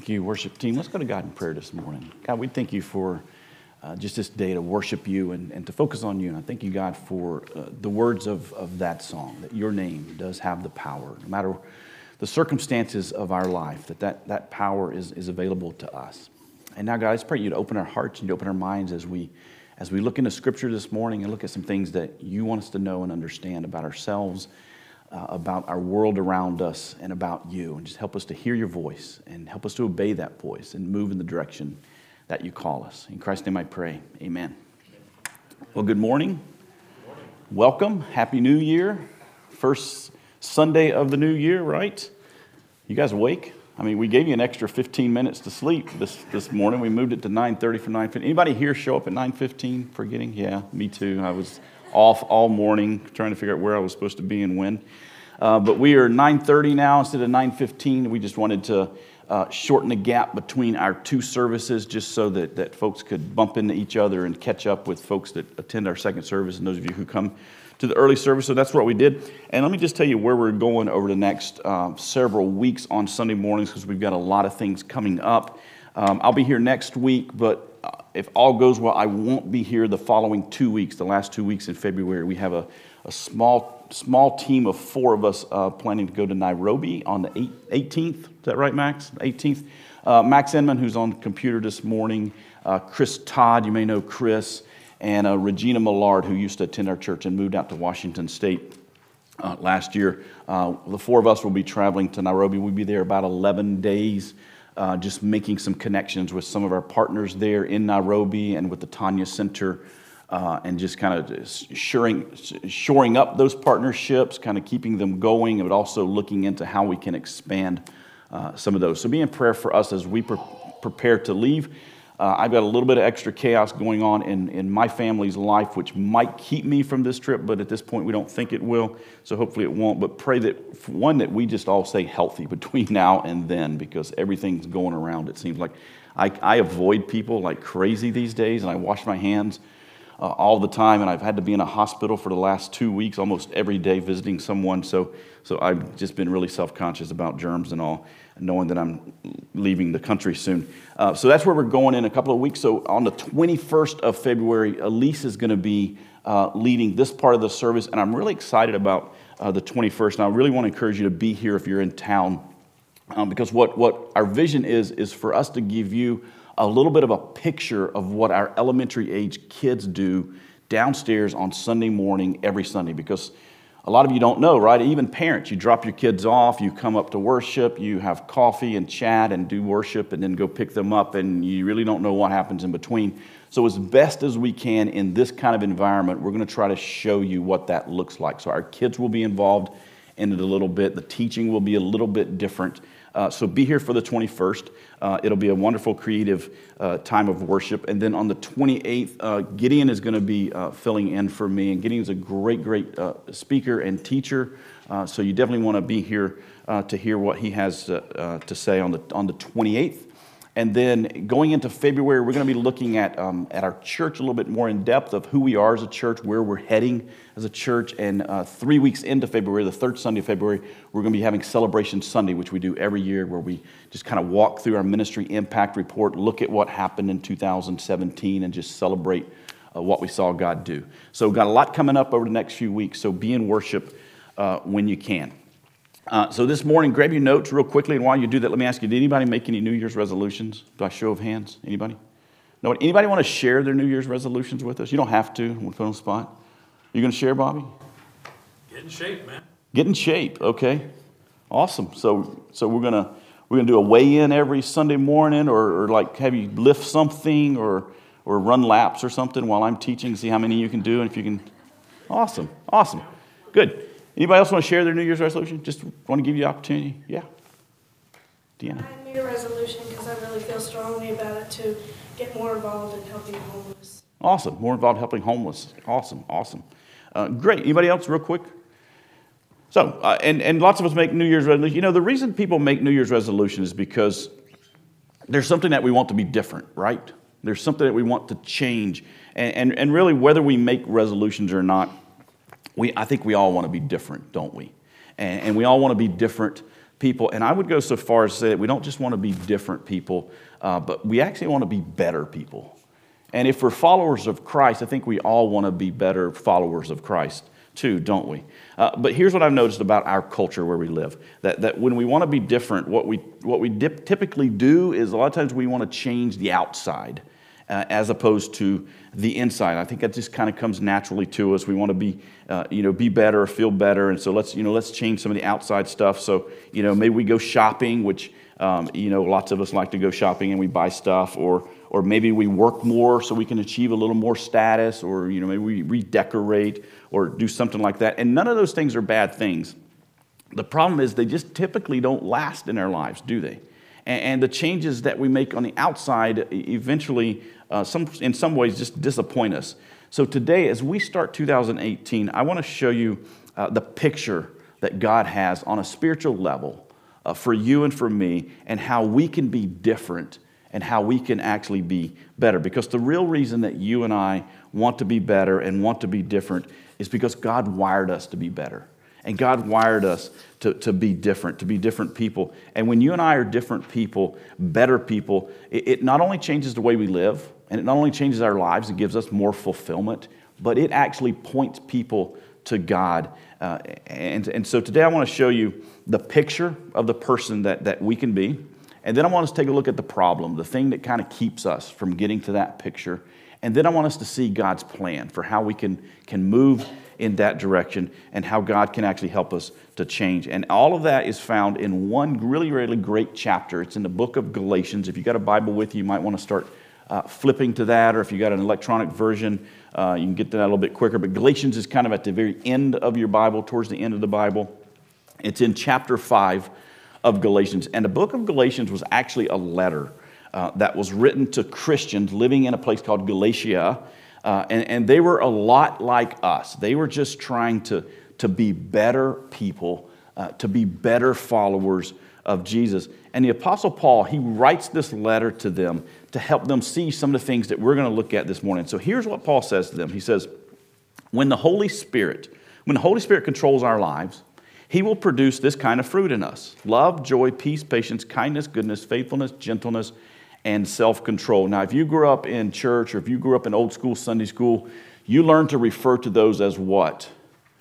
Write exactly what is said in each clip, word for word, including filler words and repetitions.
Thank you, worship team. Let's go to God in prayer this morning. God, we thank you for uh, just this day to worship you and, and to focus on you. And I thank you, God, for uh, the words of, of that song, that your name does have the power, no matter the circumstances of our life, that that, that power is, is available to us. And now, God, I just pray you to open our hearts and to open our minds as we as we look into Scripture this morning and look at some things that you want us to know and understand about ourselves, uh, about our world around us, and about you. And just help us to hear your voice and help us to obey that voice and move in the direction that you call us. In Christ's name I pray, amen. Well, good morning. Welcome. Happy New Year. First Sunday of the new year, right? You guys awake? I mean, we gave you an extra fifteen minutes to sleep this, this morning. We moved it to nine thirty from nine fifteen. Anybody here show up at nine fifteen forgetting? Yeah, me too. I was off all morning trying to figure out where I was supposed to be and when. Uh, but we are nine thirty now instead of nine fifteen. We just wanted to uh, shorten the gap between our two services just so that, that folks could bump into each other and catch up with folks that attend our second service and those of you who come to the early service. So that's what we did. And let me just tell you where we're going over the next uh, several weeks on Sunday mornings, because we've got a lot of things coming up. Um, I'll be here next week, but uh, if all goes well, I won't be here the following two weeks, the last two weeks in February. We have a, a small small team of four of us uh, planning to go to Nairobi on the eighteenth. Is that right, Max? eighteenth. Uh, Max Enman, who's on the computer this morning. Uh, Chris Todd, you may know Chris. And uh, Regina Millard, who used to attend our church and moved out to Washington State uh, last year. Uh, the four of us will be traveling to Nairobi. We'll be there about eleven days, uh, just making some connections with some of our partners there in Nairobi and with the Tanya Center, uh, and just kind of shoring, shoring up those partnerships, kind of keeping them going, but also looking into how we can expand uh, some of those. So be in prayer for us as we pre- prepare to leave. Uh, I've got a little bit of extra chaos going on in, in my family's life, which might keep me from this trip, but at this point we don't think it will, so hopefully it won't. But pray that, one, that we just all stay healthy between now and then, because everything's going around. It seems like I, I avoid people like crazy these days, and I wash my hands uh, all the time, and I've had to be in a hospital for the last two weeks, almost every day visiting someone, so, so I've just been really self-conscious about germs and all, knowing that I'm leaving the country soon. Uh, so that's where we're going in a couple of weeks. So on the twenty-first of February, Elise is going to be uh, leading this part of the service, and I'm really excited about uh, the twenty-first. And I really want to encourage you to be here if you're in town, um, because what, what our vision is, is for us to give you a little bit of a picture of what our elementary age kids do downstairs on Sunday morning every Sunday, because a lot of you don't know, right? Even parents, you drop your kids off, you come up to worship, you have coffee and chat and do worship and then go pick them up, and you really don't know what happens in between. So as best as we can in this kind of environment, we're going to try to show you what that looks like. So our kids will be involved in it a little bit. The teaching will be a little bit different. Uh, so be here for the twenty-first. Uh, it'll be a wonderful, creative uh, time of worship. And then on the twenty-eighth, uh, Gideon is going to be uh, filling in for me. And Gideon's a great, great uh, speaker and teacher. Uh, so you definitely want to be here uh, to hear what he has uh, uh, to say on the on the twenty-eighth. And then going into February, we're going to be looking at um, at our church a little bit more in depth of who we are as a church, where we're heading as a church. And uh, three weeks into February, the third Sunday of February, we're going to be having Celebration Sunday, which we do every year, where we just kind of walk through our ministry impact report, look at what happened in two thousand seventeen, and just celebrate uh, what we saw God do. So we've got a lot coming up over the next few weeks, so be in worship uh, when you can. Uh, so this morning, grab your notes real quickly, and while you do that, let me ask you, did anybody make any New Year's resolutions? By show of hands, anybody? No. Anybody want to share their New Year's resolutions with us? You don't have to. We'll put on the spot. You going to share, Bobby? Get in shape, man. Get in shape. Okay. Awesome. So, so we're gonna we're gonna do a weigh-in every Sunday morning, or, or like have you lift something, or or run laps or something while I'm teaching. See how many you can do, and if you can. Awesome. Awesome. Good. Anybody else want to share their New Year's resolution? Just want to give you the opportunity. Yeah. Deanna. I made a resolution because I really feel strongly about it to get more involved in helping homeless. Awesome. More involved helping homeless. Awesome. Awesome. Uh, great. Anybody else real quick? So, uh, and, and lots of us make New Year's resolutions. You know, the reason people make New Year's resolutions is because there's something that we want to be different, right? There's something that we want to change. And, and, and really, whether we make resolutions or not, We, I think we all want to be different, don't we? And, and we all want to be different people. And I would go so far as to say that we don't just want to be different people, uh, but we actually want to be better people. And if we're followers of Christ, I think we all want to be better followers of Christ too, don't we? Uh, but here's what I've noticed about our culture where we live, that, that when we want to be different, what we, what we dip, typically do is a lot of times we want to change the outside uh, as opposed to the inside. I think that just kind of comes naturally to us. We want to be, uh, you know, be better, feel better, and so let's, you know, let's change some of the outside stuff. So, you know, maybe we go shopping, which, um, you know, lots of us like to go shopping and we buy stuff, or or maybe we work more so we can achieve a little more status, or, you know, maybe we redecorate or do something like that. And none of those things are bad things. The problem is they just typically don't last in our lives, do they? And, and the changes that we make on the outside eventually, uh, some in some ways, just disappoint us. So today, as we start two thousand eighteen, I want to show you uh, the picture that God has on a spiritual level uh, for you and for me, and how we can be different and how we can actually be better. Because the real reason that you and I want to be better and want to be different is because God wired us to be better. And God wired us to, to be different, to be different people. And when you and I are different people, better people, it, it not only changes the way we live, and it not only changes our lives and gives us more fulfillment, but it actually points people to God. Uh, and, and so today I want to show you the picture of the person that, that we can be. And then I want us to take a look at the problem, the thing that kind of keeps us from getting to that picture. And then I want us to see God's plan for how we can, can move in that direction and how God can actually help us to change. And all of that is found in one really, really great chapter. It's in the book of Galatians. If you got a Bible with you, you might want to start uh, flipping to that, or if you got an electronic version, uh, you can get to that a little bit quicker. But Galatians is kind of at the very end of your Bible, towards the end of the Bible. It's in chapter five of Galatians. And the book of Galatians was actually a letter uh, that was written to Christians living in a place called Galatia. Uh, and, and they were a lot like us. They were just trying to, to be better people, uh, to be better followers of Jesus. And the Apostle Paul, he writes this letter to them to help them see some of the things that we're going to look at this morning. So here's what Paul says to them. He says, when the Holy Spirit, when the Holy Spirit controls our lives, He will produce this kind of fruit in us: love, joy, peace, patience, kindness, goodness, faithfulness, gentleness, and self-control. Now, if you grew up in church, or if you grew up in old school Sunday school, you learned to refer to those as what?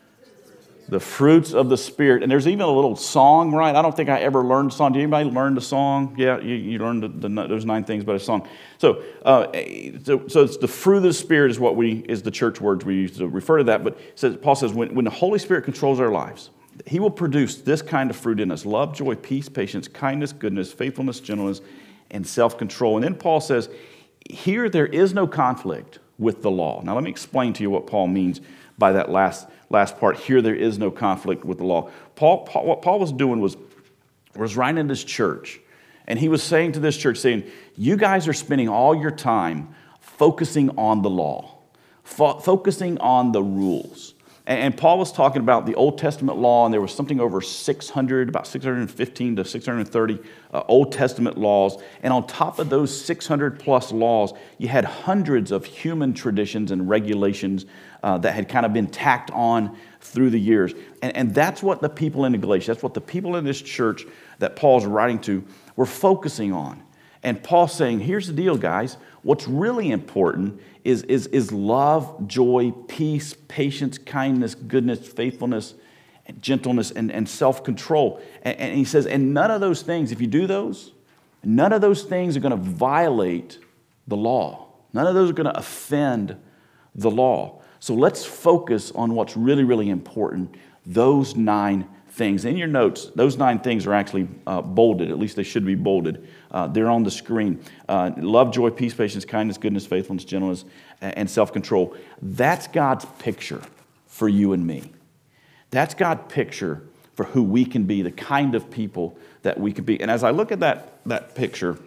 The fruits of the Spirit. And there's even a little song, right? I don't think I ever learned a song. Did anybody learn the song? Yeah, you, you learned the, the, those nine things by a song. So, uh, so, so it's the fruit of the Spirit is what we is the church words we use to refer to that. But it says, Paul says, when, when the Holy Spirit controls our lives, He will produce this kind of fruit in us: love, joy, peace, patience, kindness, goodness, faithfulness, gentleness, and self-control. And then Paul says, here there is no conflict with the law. Now let me explain to you what Paul means by that last, last part. Here there is no conflict with the law. Paul, Paul, what Paul was doing was, was writing in this church, and he was saying to this church, saying, you guys are spending all your time focusing on the law, fo- focusing on the rules. And Paul was talking about the Old Testament law, and there was something over six hundred, about six hundred fifteen to six hundred thirty uh, Old Testament laws. And on top of those six hundred plus laws, you had hundreds of human traditions and regulations uh, that had kind of been tacked on through the years. And, and that's what the people in Galatia, that's what the people in this church that Paul's writing to were focusing on. And Paul's saying, here's the deal, guys. What's really important is, is, is love, joy, peace, patience, kindness, goodness, faithfulness, and gentleness, and, and self-control. And, and he says, and none of those things, if you do those, none of those things are going to violate the law. None of those are going to offend the law. So let's focus on what's really, really important, those nine things. In your notes, those nine things are actually uh, bolded. At least they should be bolded. Uh, they're on the screen. Uh, love, joy, peace, patience, kindness, goodness, faithfulness, gentleness, and self-control. That's God's picture for you and me. That's God's picture for who we can be, the kind of people that we can be. And as I look at that, that picture,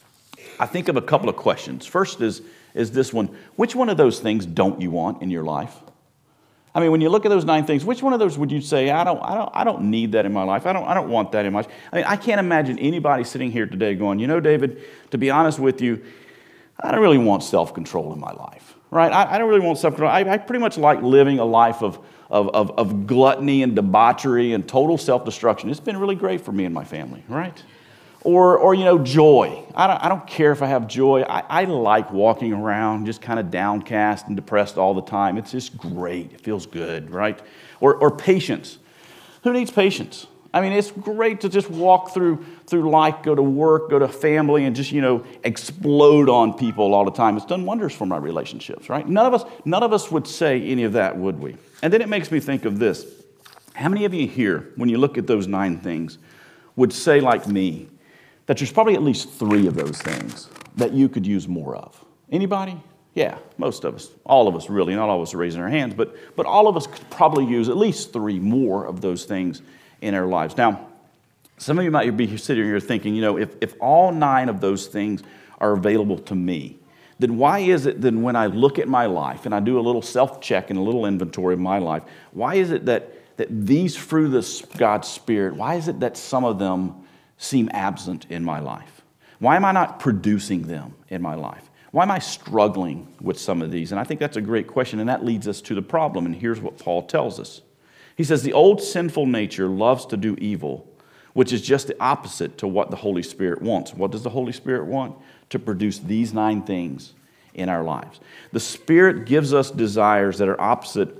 I think of a couple of questions. First is, is this one: which one of those things don't you want in your life? I mean, when you look at those nine things, which one of those would you say, I don't, I don't, I don't need that in my life. I don't, I don't want that in my life. I mean, I can't imagine anybody sitting here today going, you know, David, to be honest with you, I don't really want self-control in my life, right? I, I don't really want self-control. I, I pretty much like living a life of, of, of, of gluttony and debauchery and total self-destruction. It's been really great for me and my family, right? Or, or you know, joy. I don't, I don't care if I have joy. I, I like walking around just kind of downcast and depressed all the time. It's just great. It feels good, right? Or, or patience. Who needs patience? I mean, it's great to just walk through through life, go to work, go to family, and just, you know, explode on people all the time. It's done wonders for my relationships, right? None of us, none of us would say any of that, would we? And then it makes me think of this. How many of you here, when you look at those nine things, would say, like me, that there's probably at least three of those things that you could use more of? Anybody? Yeah, most of us. All of us, really. Not all of us are raising our hands, but, but all of us could probably use at least three more of those things in our lives. Now, some of you might be sitting here thinking, you know, if, if all nine of those things are available to me, then why is it that when I look at my life and I do a little self-check and a little inventory of my life, why is it that, that these fruit of the God's Spirit, why is it that some of them seem absent in my life? Why am I not producing them in my life? Why am I struggling with some of these? And I think that's a great question, and that leads us to the problem, and here's what Paul tells us. He says, the old sinful nature loves to do evil, which is just the opposite to what the Holy Spirit wants. What does the Holy Spirit want? To produce these nine things in our lives. The Spirit gives us desires that are opposite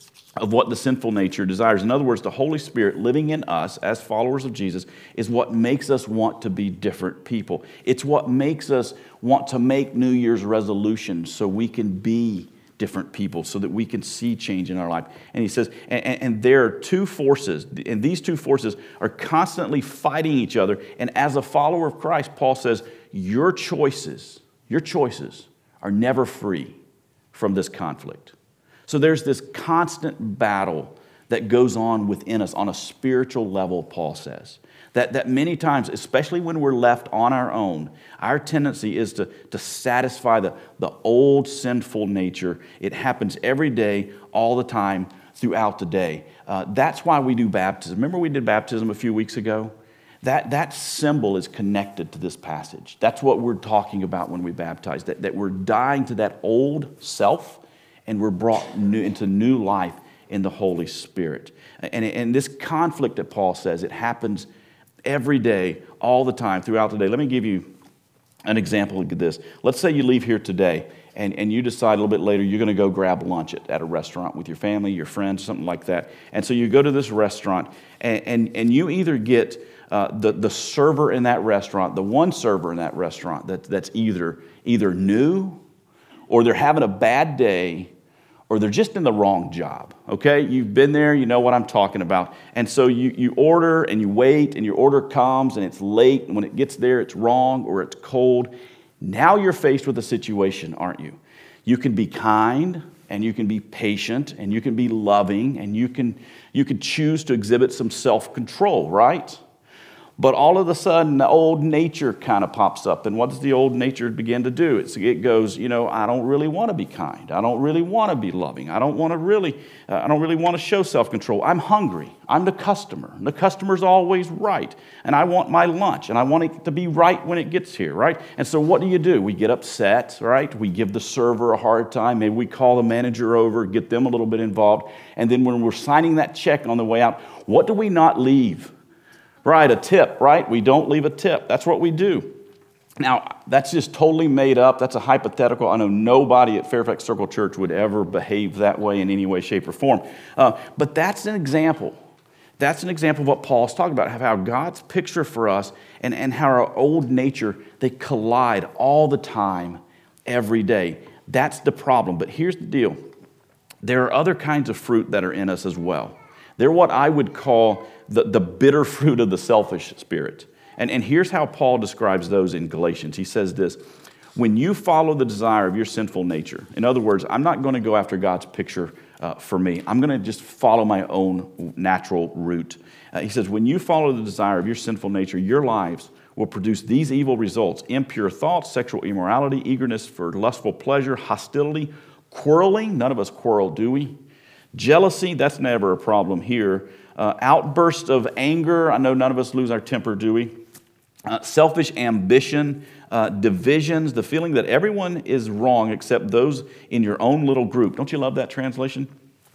of what the sinful nature desires. In other words, the Holy Spirit living in us as followers of Jesus is what makes us want to be different people. It's what makes us want to make New Year's resolutions so we can be different people, so that we can see change in our life. And he says, and, and there are two forces, and these two forces are constantly fighting each other. And as a follower of Christ, Paul says, your choices, your choices are never free from this conflict. So there's this constant battle that goes on within us on a spiritual level, Paul says. That, that many times, especially when we're left on our own, our tendency is to, to satisfy the, the old sinful nature. It happens every day, all the time, throughout the day. Uh, that's why we do baptism. Remember we did baptism a few weeks ago? That, that symbol is connected to this passage. That's what we're talking about when we baptize, that, that we're dying to that old self and we're brought new, into new life in the Holy Spirit. And, and this conflict that Paul says, it happens every day, all the time, throughout the day. Let me give you an example of this. Let's say you leave here today and, and you decide a little bit later you're going to go grab lunch at, at a restaurant with your family, your friends, something like that. And so you go to this restaurant and, and, and you either get uh, the, the server in that restaurant, the one server in that restaurant that, that's either, either new or they're having a bad day or they're just in the wrong job, okay? You've been there, you know what I'm talking about. And so you, you order and you wait and your order comes and it's late. And when it gets there, it's wrong or it's cold. Now you're faced with a situation, aren't you? You can be kind and you can be patient and you can be loving and you can, you can choose to exhibit some self-control, right? But all of a sudden, the old nature kind of pops up. And what does the old nature begin to do? It's, it goes, you know, I don't really want to be kind. I don't really want to be loving. I don't want to really, uh, I don't really want to show self-control. I'm hungry. I'm the customer. The customer's always right. And I want my lunch. And I want it to be right when it gets here, right? And so what do you do? We get upset, right? We give the server a hard time. Maybe we call the manager over, get them a little bit involved. And then when we're signing that check on the way out, what do we not leave? Right, a tip, right? We don't leave a tip. That's what we do. Now, that's just totally made up. That's a hypothetical. I know nobody at Fairfax Circle Church would ever behave that way in any way, shape, or form. Uh, but that's an example. That's an example of what Paul's talking about, how God's picture for us and, and how our old nature, they collide all the time, every day. That's the problem. But here's the deal. There are other kinds of fruit that are in us as well. They're what I would call the, the bitter fruit of the selfish spirit. And, and here's how Paul describes those in Galatians. He says this, when you follow the desire of your sinful nature, in other words, I'm not going to go after God's picture uh, for me. I'm going to just follow my own natural route. Uh, he says, when you follow the desire of your sinful nature, your lives will produce these evil results: impure thoughts, sexual immorality, eagerness for lustful pleasure, hostility, quarreling. None of us quarrel, do we? Jealousy, that's never a problem here. Uh, outbursts of anger. I know none of us lose our temper, do we? Uh, selfish ambition, uh, divisions, the feeling that everyone is wrong except those in your own little group. Don't you love that translation?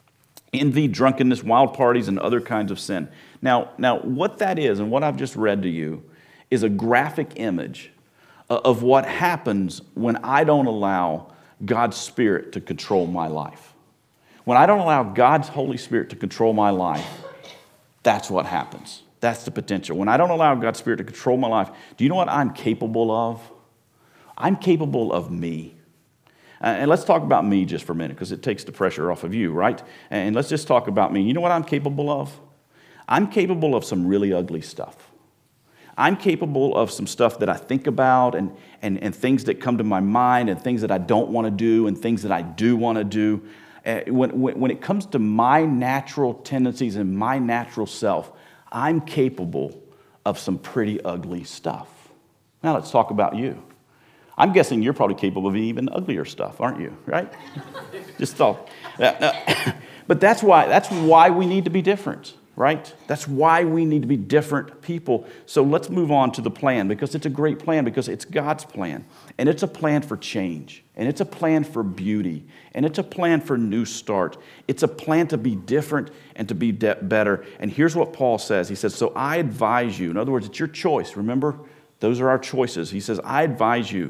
envy, drunkenness, wild parties, and other kinds of sin. Now, now, what that is, and what I've just read to you, is a graphic image of what happens when I don't allow God's Spirit to control my life. When I don't allow God's Holy Spirit to control my life, that's what happens. That's the potential. When I don't allow God's Spirit to control my life, do you know what I'm capable of? I'm capable of me. Uh, and let's talk about me just for a minute, because it takes the pressure off of you, right? And let's just talk about me. You know what I'm capable of? I'm capable of some really ugly stuff. I'm capable of some stuff that I think about and, and, and things that come to my mind and things that I don't want to do and things that I do want to do. Uh, when, when, when it comes to my natural tendencies and my natural self, I'm capable of some pretty ugly stuff. Now let's talk about you. I'm guessing you're probably capable of even uglier stuff, aren't you? Right? Just thought. But that's why, that's why we need to be different. Right? That's why we need to be different people. So let's move on to the plan, because it's a great plan, because it's God's plan. And it's a plan for change. And it's a plan for beauty. And it's a plan for new start. It's a plan to be different and to be de- better. And here's what Paul says. He says, so I advise you. In other words, it's your choice. Remember, those are our choices. He says, I advise you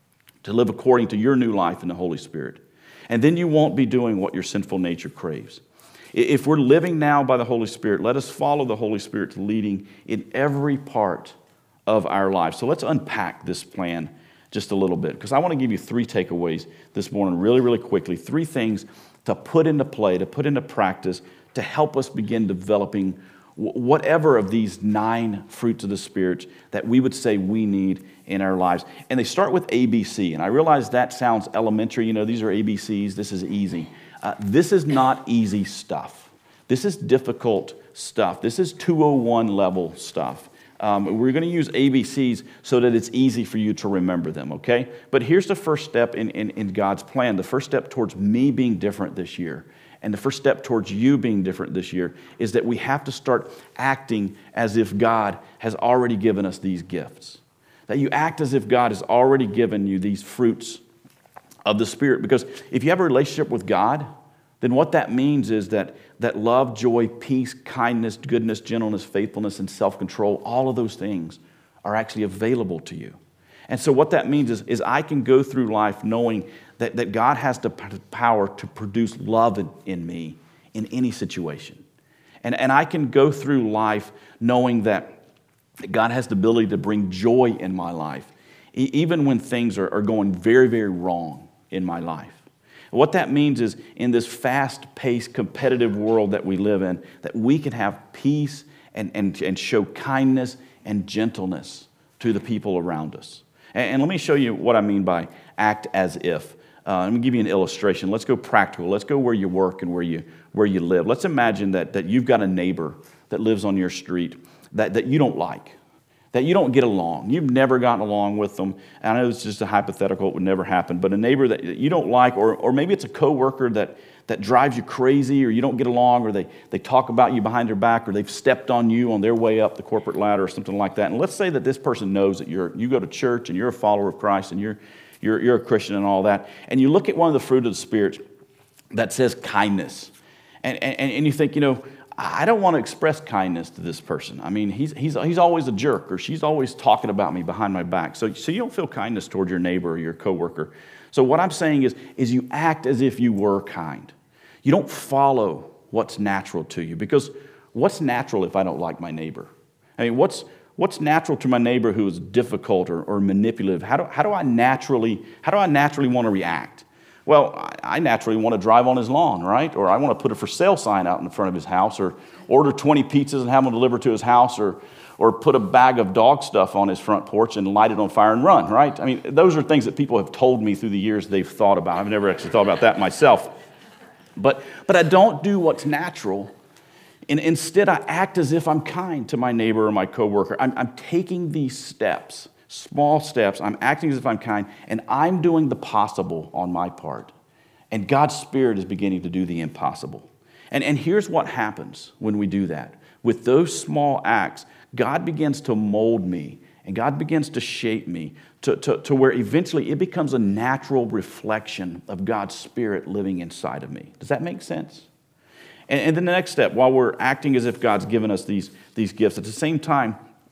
to live according to your new life in the Holy Spirit. And then you won't be doing what your sinful nature craves. If we're living now by the Holy Spirit, let us follow the Holy Spirit's leading in every part of our lives. So let's unpack this plan just a little bit, because I want to give you three takeaways this morning really, really quickly. Three things to put into play, to put into practice, to help us begin developing whatever of these nine fruits of the Spirit that we would say we need in our lives. And they start with A B C. And I realize that sounds elementary. You know, these are A B Cs. This is easy. Uh, this is not easy stuff. This is difficult stuff. This is two oh one level stuff. Um, we're going to use A B Cs so that it's easy for you to remember them, okay? But here's the first step in, in, in God's plan. The first step towards me being different this year, and the first step towards you being different this year, is that we have to start acting as if God has already given us these gifts. That you act as if God has already given you these fruits of the Spirit. Because if you have a relationship with God, then what that means is that, that love, joy, peace, kindness, goodness, gentleness, faithfulness, and self-control, all of those things are actually available to you. And so what that means is, is I can go through life knowing that, that God has the power to produce love in, in me in any situation. And, and I can go through life knowing that God has the ability to bring joy in my life, e- even when things are, are going very, very wrong in my life. What that means is, in this fast-paced, competitive world that we live in, that we can have peace and, and, and show kindness and gentleness to the people around us. And, and let me show you what I mean by act as if. Uh, let me give you an illustration. Let's go practical. Let's go where you work and where you, where you live. Let's imagine that, that you've got a neighbor that lives on your street that, that you don't like, that you don't get along. You've never gotten along with them. And I know it's just a hypothetical, it would never happen, but a neighbor that you don't like, or, or maybe it's a coworker that, that drives you crazy, or you don't get along, or they, they talk about you behind your back, or they've stepped on you on their way up the corporate ladder or something like that. And let's say that this person knows that you're you go to church and you're a follower of Christ and you're, you're, you're a Christian and all that. And you look at one of the fruit of the Spirit that says kindness. And, and, and you think, you know, I don't want to express kindness to this person. I mean, he's, he's, he's always a jerk, or she's always talking about me behind my back. So, so you don't feel kindness toward your neighbor or your coworker. So what I'm saying is, is you act as if you were kind. You don't follow what's natural to you, because what's natural if I don't like my neighbor? I mean, what's what's natural to my neighbor who is difficult or, or manipulative? How do, how do I naturally how do I naturally want to react? Well, I naturally want to drive on his lawn, right? Or I want to put a for sale sign out in front of his house, or order twenty pizzas and have them delivered to his house, or or put a bag of dog stuff on his front porch and light it on fire and run, right? I mean, those are things that people have told me through the years they've thought about. I've never actually thought about that myself. But, but I don't do what's natural. And instead, I act as if I'm kind to my neighbor or my coworker. I'm, I'm taking these steps. Small steps, I'm acting as if I'm kind, and I'm doing the possible on my part. And God's Spirit is beginning to do the impossible. And, and here's what happens when we do that. With those small acts, God begins to mold me, and God begins to shape me to, to, to where eventually it becomes a natural reflection of God's Spirit living inside of me. Does that make sense? And, and then the next step, while we're acting as if God's given us these, these gifts, at the same time,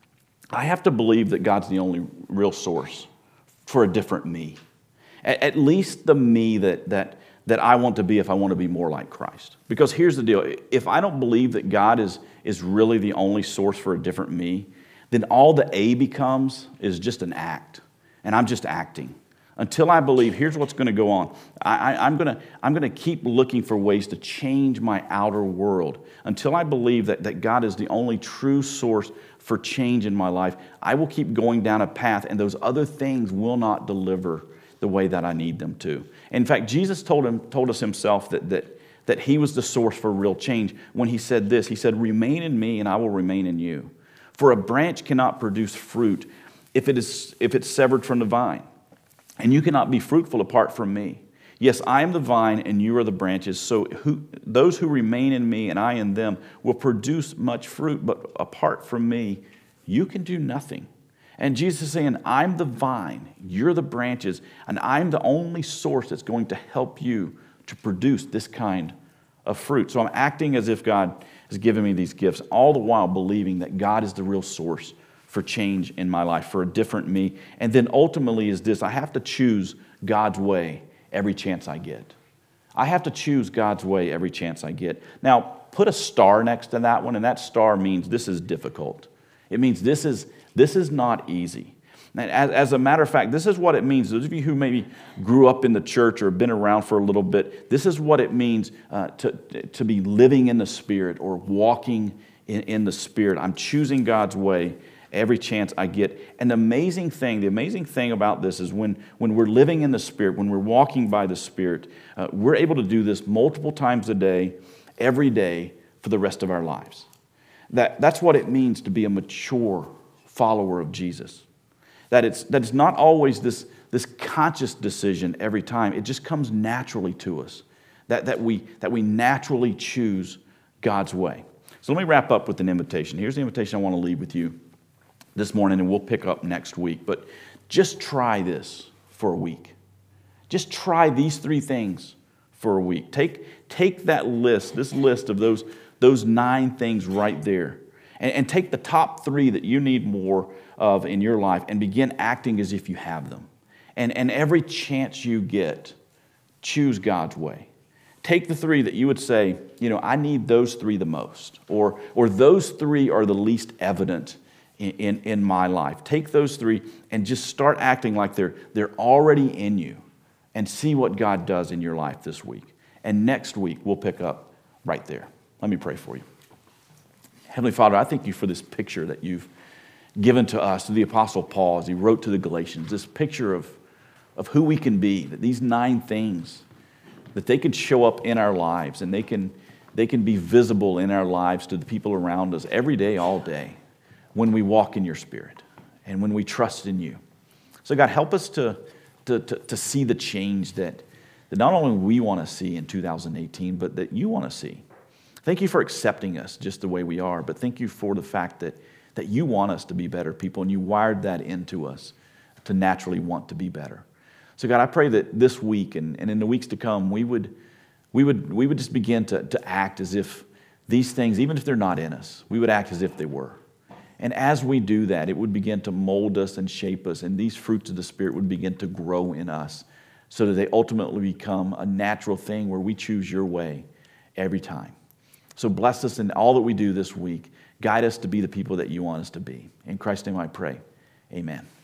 I have to believe that God's the only real source for a different me. At, at least the me that, that, that I want to be if I want to be more like Christ. Because here's the deal. If I don't believe that God is, is really the only source for a different me, then all the A becomes is just an act. And I'm just acting. Until I believe, here's what's going to go on. I, I, I'm going to I'm going to keep looking for ways to change my outer world. Until I believe that, that God is the only true source for change in my life, I will keep going down a path, and those other things will not deliver the way that I need them to. In fact, Jesus told him told us himself that, that, that he was the source for real change when he said this. He said, "Remain in me, and I will remain in you. For a branch cannot produce fruit if it is if it's severed from the vine. And you cannot be fruitful apart from me. Yes, I am the vine and you are the branches. So who, those who remain in me and I in them will produce much fruit. But apart from me, you can do nothing." And Jesus is saying, I'm the vine, you're the branches, and I'm the only source that's going to help you to produce this kind of fruit. So I'm acting as if God has given me these gifts, all the while believing that God is the real source for change in my life, for a different me. And then ultimately is this, I have to choose God's way every chance I get. I have to choose God's way every chance I get. Now, put a star next to that one, and that star means this is difficult. It means this is, this is not easy. And as, as a matter of fact, this is what it means. Those of you who maybe grew up in the church or have been around for a little bit, this is what it means uh, to, to be living in the Spirit or walking in, in the Spirit. I'm choosing God's way every chance I get. And the amazing thing, the amazing thing about this is when, when we're living in the Spirit, when we're walking by the Spirit, uh, we're able to do this multiple times a day, every day, for the rest of our lives. That, that's what it means to be a mature follower of Jesus. That it's, that it's not always this, this conscious decision every time. It just comes naturally to us. That, that, we, that we naturally choose God's way. So let me wrap up with an invitation. Here's the invitation I want to leave with you this morning, and we'll pick up next week. But just try this for a week. Just try these three things for a week. Take, take that list, this list of those, those nine things right there, and, and take the top three that you need more of in your life and begin acting as if you have them. And, and every chance you get, choose God's way. Take the three that you would say, you know, I need those three the most, or, or those three are the least evident In, in, in my life. Take those three and just start acting like they're, they're already in you, and see what God does in your life this week. And next week, we'll pick up right there. Let me pray for you. Heavenly Father, I thank you for this picture that you've given to us, to the Apostle Paul, as he wrote to the Galatians, this picture of, of who we can be, that these nine things, that they can show up in our lives, and they can, they can be visible in our lives to the people around us every day, all day, when we walk in your Spirit and when we trust in you. So God, help us to, to, to, to see the change that, that not only we want to see in two thousand eighteen, but that you want to see. Thank you for accepting us just the way we are, but thank you for the fact that, that you want us to be better people, and you wired that into us to naturally want to be better. So God, I pray that this week and, and in the weeks to come, we would, we would, we would just begin to, to act as if these things, even if they're not in us, we would act as if they were. And as we do that, it would begin to mold us and shape us, and these fruits of the Spirit would begin to grow in us so that they ultimately become a natural thing where we choose your way every time. So bless us in all that we do this week. Guide us to be the people that you want us to be. In Christ's name I pray. Amen.